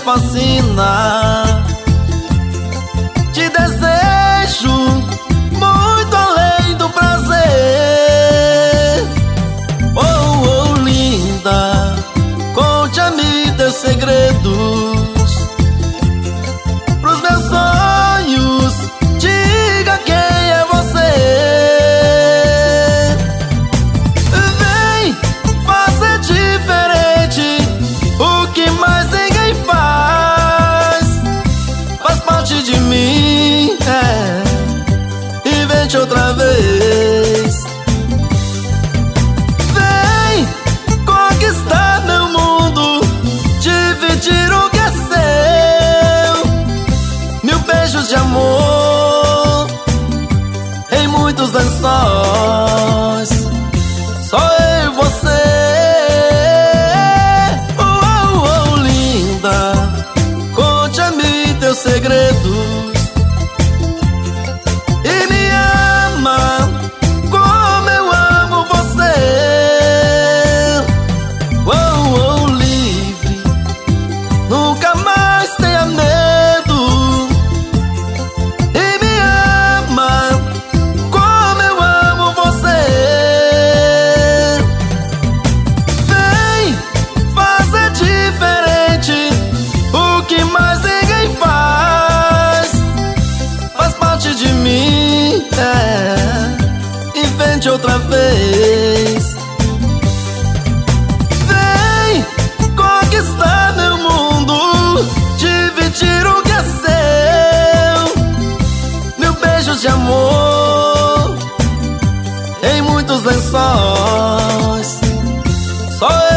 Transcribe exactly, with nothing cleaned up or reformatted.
fascina. Te desejo muito além do prazer. Oh, oh, linda, conte-me teus segredos. Pros meus sonhos, diga quem é você. Vem fazer diferente o que mais ninguém faz. Faz parte de mim, é. Invente outra vez. Vem conquistar meu mundo, dividir o que é seu. Mil beijos de amor em muitos lençóis. Só eu e você. Oh, oh, oh, linda, conte-me teus segredos e me ama como eu amo você. Oh, oh, livre, nunca mais tenha medo. E me ama como eu amo você. Vem fazer diferente o que mais ninguém faz. Faz parte de mim, é. Invente outra vez. Vem conquistar meu mundo, dividir o que é seu. Mil beijos de amor em muitos lençóis. Só